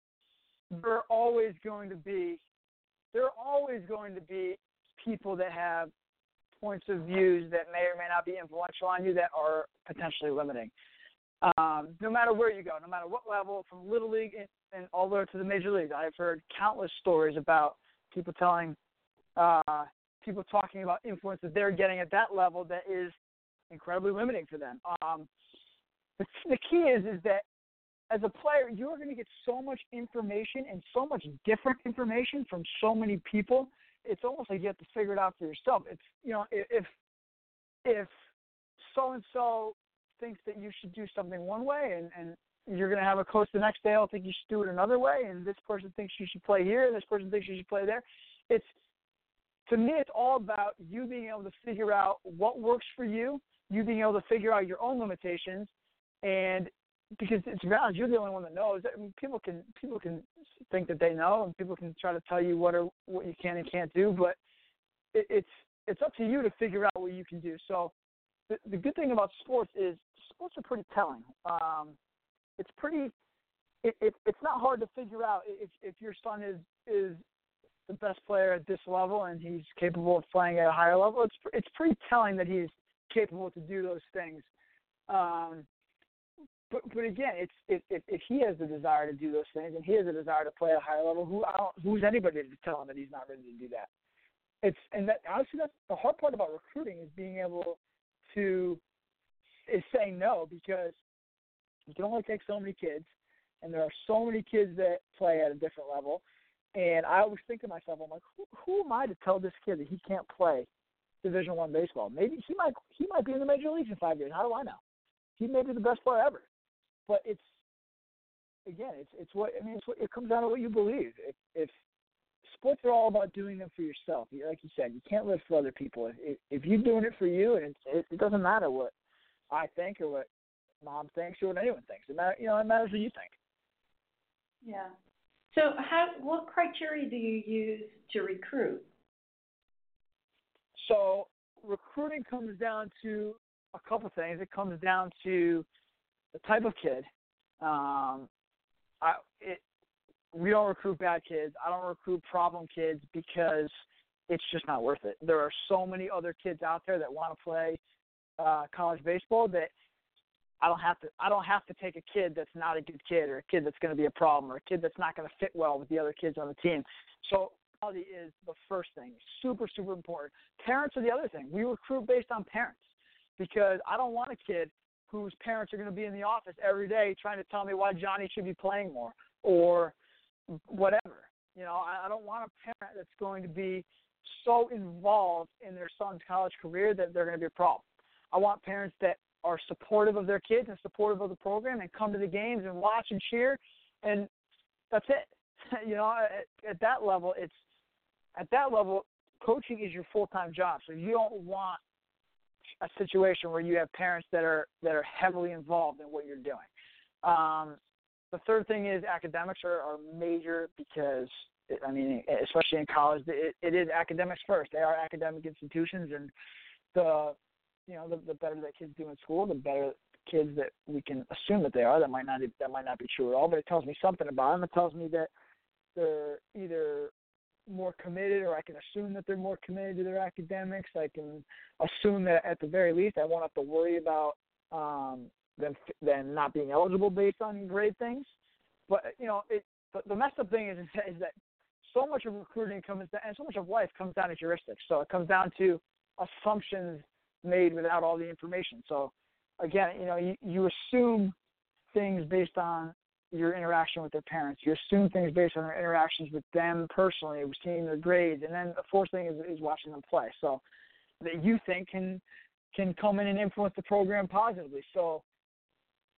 there are always going to be there are always going to be people that have points of views that may or may not be influential on you that are potentially limiting. Um, no matter where you go, no matter what level, from Little League and, and all the way to the Major Leagues, I've heard countless stories about people telling, uh, people talking about influence that they're getting at that level that is incredibly limiting for them. Um, the, the key is is that as a player, you're going to get so much information and so much different information from so many people. It's almost like you have to figure it out for yourself. It's, you know, if if so-and-so thinks that you should do something one way and, and you're going to have a coach the next day will think you should do it another way, and this person thinks you should play here and this person thinks you should play there. It's, to me, it's all about you being able to figure out what works for you, you being able to figure out your own limitations, and because it's honest, you're the only one that knows. I mean, people can people can think that they know, and people can try to tell you what are what you can and can't do, but it, it's it's up to you to figure out what you can do. So the, the good thing about sports is sports are pretty telling. Um, it's pretty it, it, it's not hard to figure out if if your son is is the best player at this level and he's capable of playing at a higher level. It's it's pretty telling that he's capable to do those things. Um, But, but again, it's if, if if he has the desire to do those things and he has a desire to play at a higher level, who I don't, who's anybody to tell him that he's not ready to do that? It's and that honestly, that's the hard part about recruiting is being able to is saying no, because you can only take so many kids, and there are so many kids that play at a different level. And I always think to myself, I'm like, who, who am I to tell this kid that he can't play Division One baseball? Maybe he might he might be in the major leagues in five years. How do I know? He may be the best player ever. But it's again, it's it's what I mean. It's what, it comes down to what you believe. If, if sports are all about doing them for yourself, like you said, you can't live for other people. If, if you're doing it for you, and it, it doesn't matter what I think or what mom thinks or what anyone thinks. It matters, you know, it matters what you think. Yeah. So, how what criteria do you use to recruit? So, recruiting comes down to a couple things. It comes down to the type of kid. Um, I, it, we don't recruit bad kids. I don't recruit problem kids because it's just not worth it. There are so many other kids out there that want to play uh, college baseball that I don't have to. I don't have to take a kid that's not a good kid, or a kid that's going to be a problem, or a kid that's not going to fit well with the other kids on the team. So quality is the first thing. Super, super important. Parents are the other thing. We recruit based on parents because I don't want a kid whose parents are going to be in the office every day trying to tell me why Johnny should be playing more or whatever. You know, I, I don't want a parent that's going to be so involved in their son's college career that they're going to be a problem. I want parents that are supportive of their kids and supportive of the program and come to the games and watch and cheer, and that's it. You know, at, at that level, it's at that level, coaching is your full-time job. So you don't want a situation where you have parents that are that are heavily involved in what you're doing. Um, the third thing is academics are, are major because, it, I mean, especially in college, it, it is academics first. They are academic institutions, and the you know the, the better that kids do in school, the better kids that we can assume that they are. That might not that might not be true at all, but it tells me something about them. It tells me that they're either more committed, or I can assume that they're more committed to their academics. I can assume that at the very least I won't have to worry about um, them them not being eligible based on grade things. But you know, it, the, the messed up thing is, is that so much of recruiting comes down, and so much of life comes down to heuristics. So it comes down to assumptions made without all the information. So again, you know, you, you assume things based on your interaction with their parents. You assume things based on their interactions with them personally, seeing their grades, and then the fourth thing is, is watching them play. So that you think can can come in and influence the program positively. So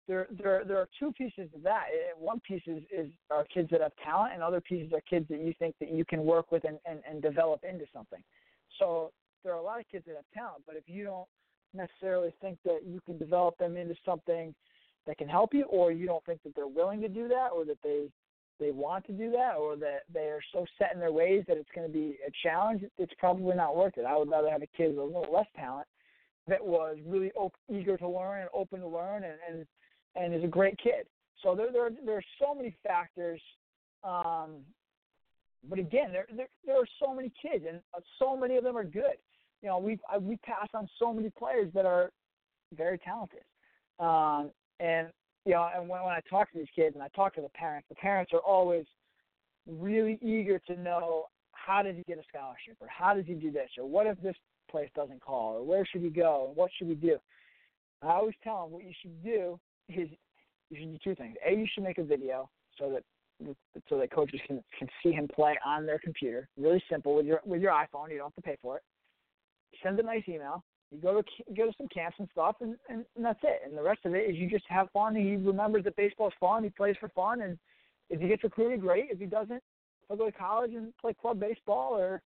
there there there are two pieces to that. One piece is, is are kids that have talent, and other pieces are kids that you think that you can work with and, and, and develop into something. So there are a lot of kids that have talent, but if you don't necessarily think that you can develop them into something that can help you, or you don't think that they're willing to do that, or that they they want to do that, or that they are so set in their ways that it's going to be a challenge, it's probably not worth it. I would rather have a kid with a little less talent that was really op- eager to learn and open to learn and, and, and is a great kid. So there, there, there are so many factors. Um, but again, there, there, there are so many kids, and so many of them are good. You know, we we pass on so many players that are very talented. Um, and, you know, and when, when I talk to these kids and I talk to the parents, the parents are always really eager to know, how did he get a scholarship, or how does he do this, or what if this place doesn't call, or where should he go, and what should we do? I always tell them what you should do is you should do two things. A, you should make a video so that so that coaches can, can see him play on their computer. Really simple with your with your iPhone. You don't have to pay for it. Send a nice email. You go to go to some camps and stuff, and, and, and that's it. And the rest of it is you just have fun. He remembers that baseball is fun. He plays for fun, and if he gets recruited, great. If he doesn't, he'll go to college and play club baseball or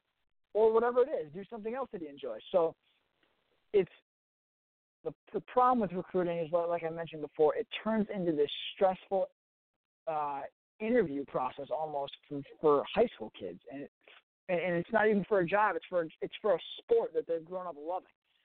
or whatever it is. Do something else that he enjoys. So it's the the problem with recruiting is, like I mentioned before, it turns into this stressful uh, interview process almost for, for high school kids, and it, and it's not even for a job. It's for it's for a sport that they've grown up loving.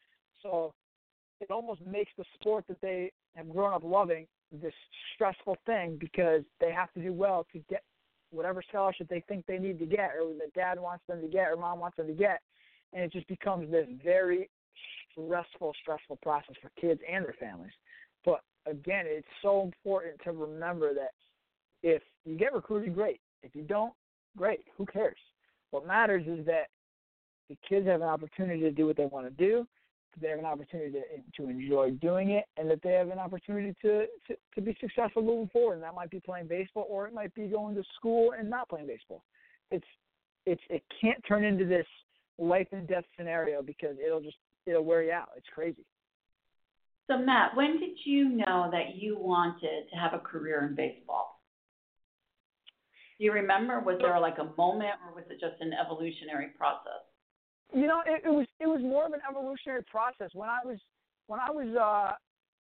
So it almost makes the sport that they have grown up loving this stressful thing, because they have to do well to get whatever scholarship they think they need to get, or that dad wants them to get, or mom wants them to get, and it just becomes this very stressful, stressful process for kids and their families. But again, it's so important to remember that if you get recruited, great. If you don't, great. Who cares? What matters is that the kids have an opportunity to do what they want to do, they have an opportunity to, to enjoy doing it, and that they have an opportunity to, to, to be successful moving forward. And that might be playing baseball, or it might be going to school and not playing baseball. It's it's it can't turn into this life and death scenario, because it'll just it'll wear you out. It's crazy. So Matt, when did you know that you wanted to have a career in baseball? Do you remember? Was there like a moment, or was it just an evolutionary process? You know, it, it was it was more of an evolutionary process. When I was when I was uh,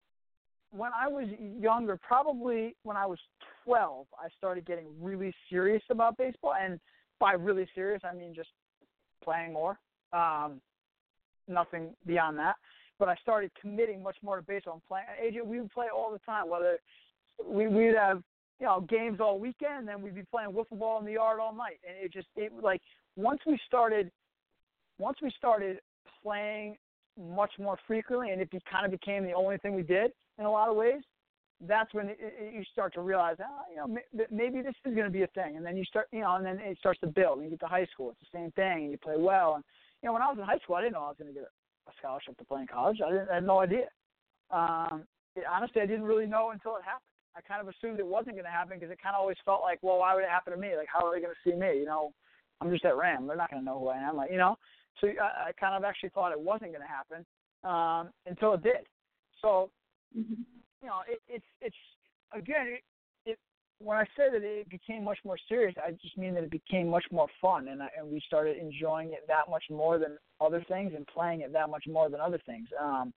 when I was younger, probably when I was twelve, I started getting really serious about baseball, and by really serious, I mean just playing more. Um, nothing beyond that. But I started committing much more to baseball and playing. A J, we would play all the time. Whether we we'd have you know games all weekend, and then we'd be playing wiffle ball in the yard all night. And it just it like once we started. Once we started playing much more frequently, and it be, kind of became the only thing we did in a lot of ways, that's when it, it, you start to realize, oh, you know, maybe this is going to be a thing. And then you start, you know, and then it starts to build. And you get to high school, it's the same thing, and you play well. And you know, when I was in high school, I didn't know I was going to get a scholarship to play in college. I, didn't, I had no idea. Um, it, honestly, I didn't really know until it happened. I kind of assumed it wasn't going to happen, because it kind of always felt like, well, why would it happen to me? Like, how are they going to see me? You know, I'm just at Ram. They're not going to know who I am. Like, you know. So I, I kind of actually thought it wasn't going to happen um, until it did. So, mm-hmm. you know, it, it's it's again, it, it when I say that it became much more serious, I just mean that it became much more fun, and I, and we started enjoying it that much more than other things, and playing it that much more than other things. Um,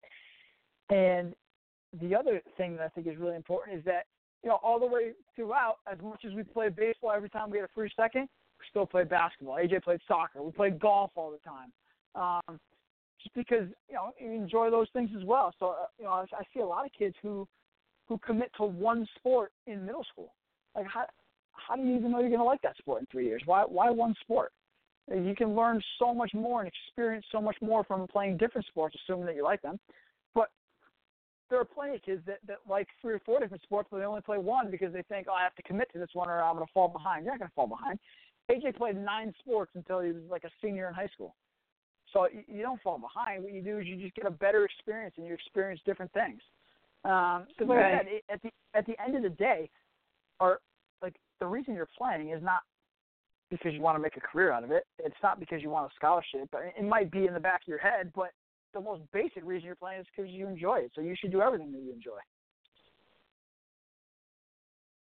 and the other thing that I think is really important is that, you know, all the way throughout, as much as we played baseball every time we had a free second, we still played basketball. A J played soccer. We played golf all the time. Um, just because, you know, you enjoy those things as well. So, uh, you know, I, I see a lot of kids who, who commit to one sport in middle school. Like, how how do you even know you're going to like that sport in three years? Why why one sport? You can learn so much more and experience so much more from playing different sports, assuming that you like them. But there are plenty of kids that, that like three or four different sports, but they only play one because they think, oh, I have to commit to this one or I'm going to fall behind. You're not going to fall behind. A J played nine sports until he was like a senior in high school. So you don't fall behind. What you do is you just get a better experience, and you experience different things. Because um, like right. I said, at the at the end of the day, or like the reason you're playing is not because you want to make a career out of it. It's not because you want a scholarship. It might be in the back of your head, but the most basic reason you're playing is because you enjoy it. So you should do everything that you enjoy.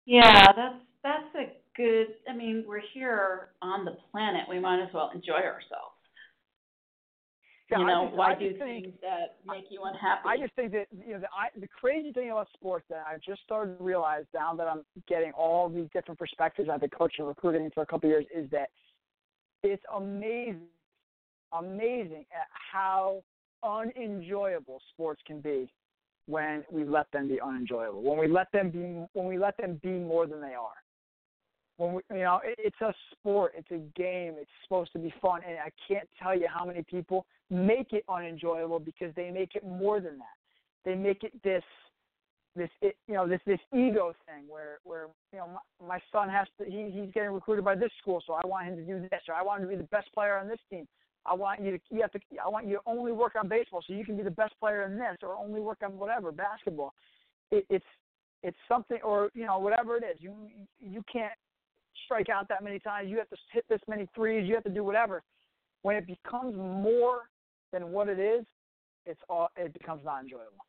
Yeah, that's that's a good. I mean, we're here on the planet. We might as well enjoy ourselves. Yeah, You I know, just why I do just think things that I, make you I unhappy? just think that you know the I, the crazy thing about sports that I've just started to realize now that I'm getting all these different perspectives. I've been coaching recruiting for a couple of years. Is that it's amazing, amazing at how unenjoyable sports can be when we let them be unenjoyable. When we let them be when we let them be more than they are. When we, you know, it, it's a sport, it's a game, it's supposed to be fun, and I can't tell you how many people make it unenjoyable because they make it more than that. They make it this, this, it, you know, this this ego thing where where you know my, my son has to, he he's getting recruited by this school, so I want him to do this, or I want him to be the best player on this team. I want you to, you have to, I want you to only work on baseball so you can be the best player in this, or only work on whatever basketball. It, it's it's something, or you know, whatever it is. You you can't strike out that many times, you have to hit this many threes, you have to do whatever. When it becomes more than what it is, it's all it becomes not enjoyable.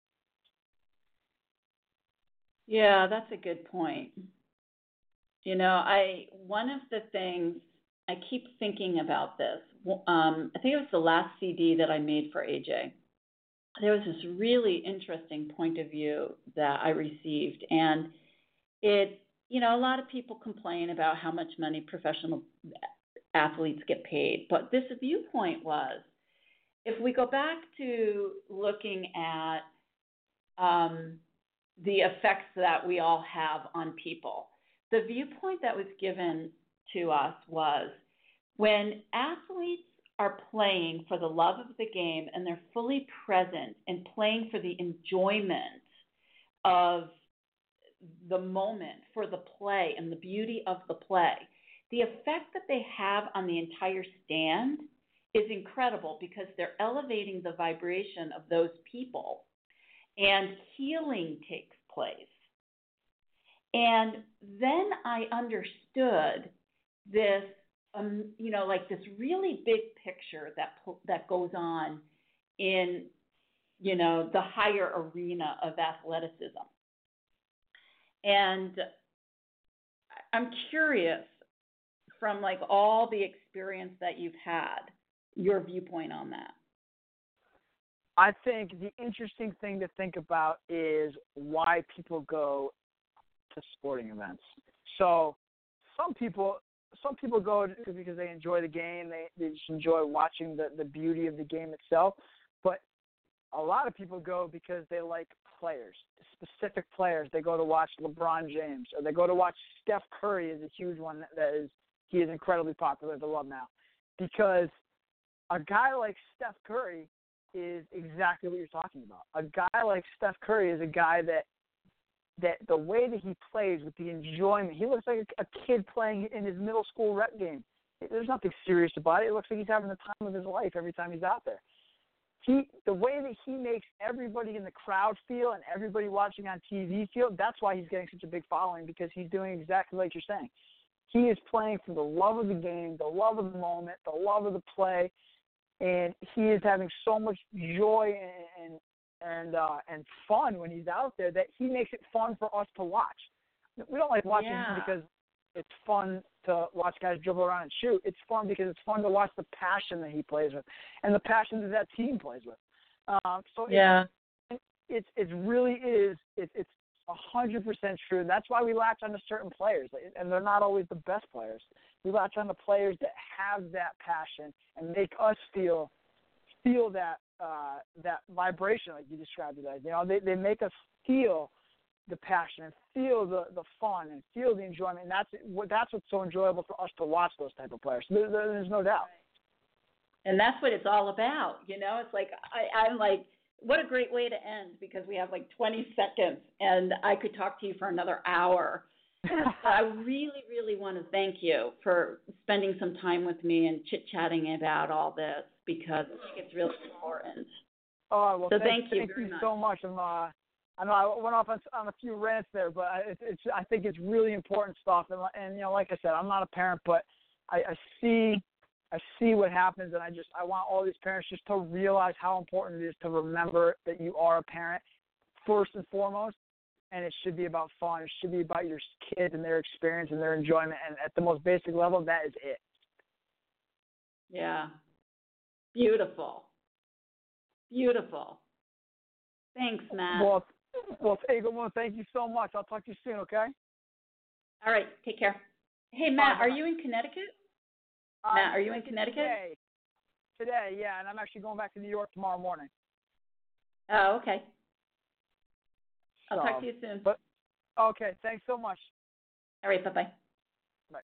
Yeah, that's a good point. You know, I one of the things I keep thinking about this. Um, I think it was the last C D that I made for A J. There was this really interesting point of view that I received, and it, you know, a lot of people complain about how much money professional athletes get paid, but this viewpoint was, if we go back to looking at um, the effects that we all have on people, the viewpoint that was given to us was when athletes are playing for the love of the game and they're fully present and playing for the enjoyment of the moment, for the play and the beauty of the play, the effect that they have on the entire stand is incredible because they're elevating the vibration of those people and healing takes place. And then I understood this, um, you know, like this really big picture that that goes on in, you know, the higher arena of athleticism. And I'm curious, from like all the experience that you've had, your viewpoint on that. I think the interesting thing to think about is why people go to sporting events. So some people some people go because they enjoy the game, they, they just enjoy watching the, the beauty of the game itself. But a lot of people go because they like players, specific players. They go to watch LeBron James, or they go to watch Steph Curry is a huge one that, that is he is incredibly popular to love now. Because a guy like Steph Curry is exactly what you're talking about. A guy like Steph Curry is a guy that that the way that he plays with the enjoyment, he looks like a, a kid playing in his middle school rep game. There's nothing serious about it. It looks like he's having the time of his life every time he's out there. He, the way that he makes everybody in the crowd feel and everybody watching on T V feel, that's why he's getting such a big following, because he's doing exactly like you're saying. He is playing for the love of the game, the love of the moment, the love of the play, and he is having so much joy and and and, uh, and fun when he's out there that he makes it fun for us to watch. We don't like watching Yeah. him because it's fun to watch guys dribble around and shoot. It's fun because it's fun to watch the passion that he plays with and the passion that that team plays with. Um, so Yeah. it's, it's it really is it, it's a hundred percent true. And that's why we latch on to certain players, and they're not always the best players. We latch on to players that have that passion and make us feel feel that uh, that vibration, like you described it as. You know, they they make us feel the passion and feel the, the fun and feel the enjoyment. And that's what that's what's so enjoyable for us to watch those type of players. There, there, there's no doubt. And that's what it's all about. You know, it's like, I, I'm like, what a great way to end, because we have like twenty seconds and I could talk to you for another hour. I really, really want to thank you for spending some time with me and chit-chatting about all this, because I think it's really important. Oh, well, so thank, thank you thank very you much. so much. I'm, uh, I know I went off on, on a few rants there, but I, it's, it's, I think it's really important stuff. And, and, you know, like I said, I'm not a parent, but I, I see I see what happens, and I just I want all these parents just to realize how important it is to remember that you are a parent first and foremost, and it should be about fun. It should be about your kids and their experience and their enjoyment. And at the most basic level, that is it. Yeah. Beautiful. Beautiful. Thanks, Matt. Well, well, hey, well, thank you so much. I'll talk to you soon, okay? All right. Take care. Hey, Matt, Bye. are you in Connecticut? Uh, Matt, are you in Connecticut? Today. Today, yeah, and I'm actually going back to New York tomorrow morning. Oh, okay. I'll So, talk to you soon. But okay, thanks so much. All right. Bye-bye.